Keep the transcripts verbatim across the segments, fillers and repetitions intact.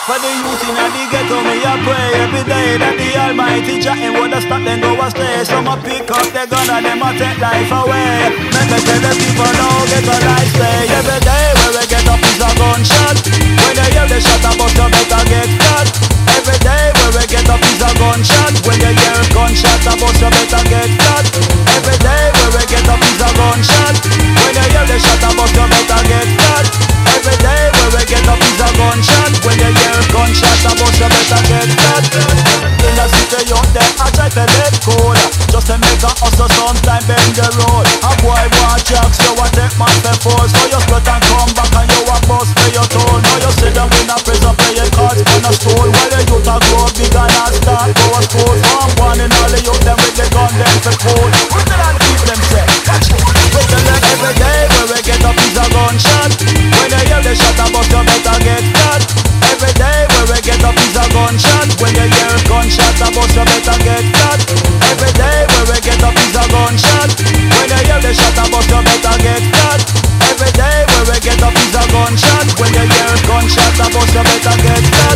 For the youth in the ghetto, me a pray every day that the Almighty Jah him woulda stop them go astray. Some a pick up their gun and them a take life away. Make me tell the people now get a life stay. Every day where we get up is a gunshot. When they hear the shot, a bust you better get cut. Every day where we get up is a gunshot. When they hear gunshot, a bust you better get cut. Every day where we get up is a gunshot. When they hear the shot, a bust you better get cut. Every day where we get up is a gunshot. When they hear gunshot, a bust you better get cut. In the city out there, I try to let cool. Just to make a hustle, sometime bend the road. A boy want jacks, you a take man for force. So you split and come back and you a bust for your toll. Now you sit down in a prison playing cards on a stool. While the youth a grow big and a start go a school. From one in all the youth them with the gun them for cool. Put it on keep them set. Put the leg every day where we get up is a gunshot. When they hear the shot, a bust you better get cut. Every day where we get up is a gunshot. When they hear gunshot, a bust you better get cut. Every day where we get up is a gunshot. When they hear the shot, a bust you better get cut. Every day where we get up is a gunshot. When they hear gunshot, a bust you better get cut.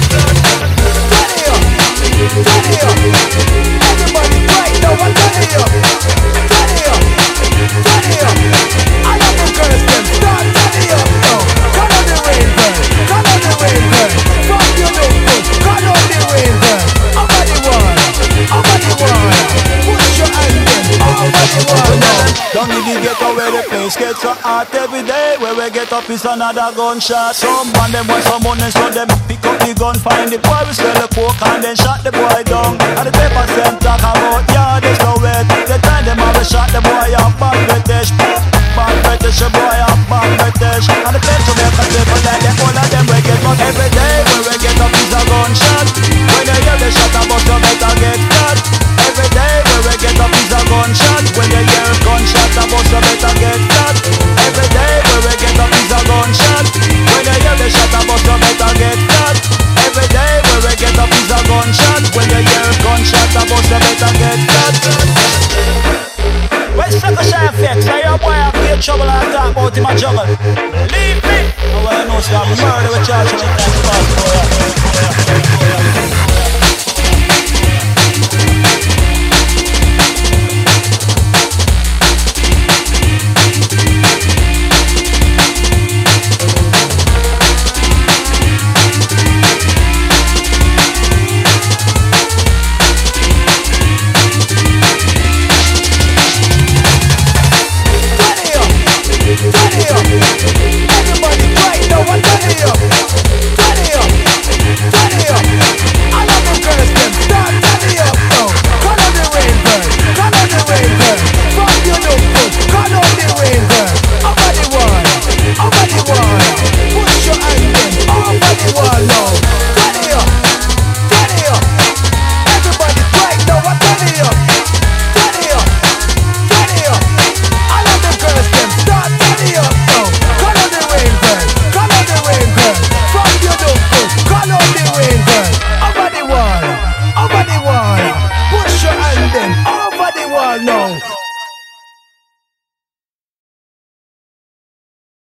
Turn it up, turn it up. Everybody right now, turn it up, turn it up, turn it up. I love the girls, them start turn it up now. Turn on the rain, girl, turn on the rain, girl. Fuck you look good, turn on the rain, girl. Over the wall, over the wall. Push your hand in, over the wall now. Down in the ghetto where the place gets so hot. Every day where we get up is another gunshot. Some man them want some money, so them pick up the gun. Find the boy, we sell the pork and then shot the boy down. And the paper sent talk about, yeah, they so wet. The time them have a shot the boy up, bad British. Bad British, the boy up, bad British. And the place to make a paper like them, all of them we get. But every day where we get up is a gunshot. When they hear the shot, about you better get cut. Every day where we get up is a gunshot. When they hear gunshot, about you better get cut. Every day where we get up is a gunshot. When they hear the shot, about you better get cut. Every day where we get up is a gunshot. When they hear gunshot, about you better get cut. When Sucker Shy Effects, I your boy have great trouble and talk about him a juggle. Leave me! Oh well, I know so I'm murder with charge with that.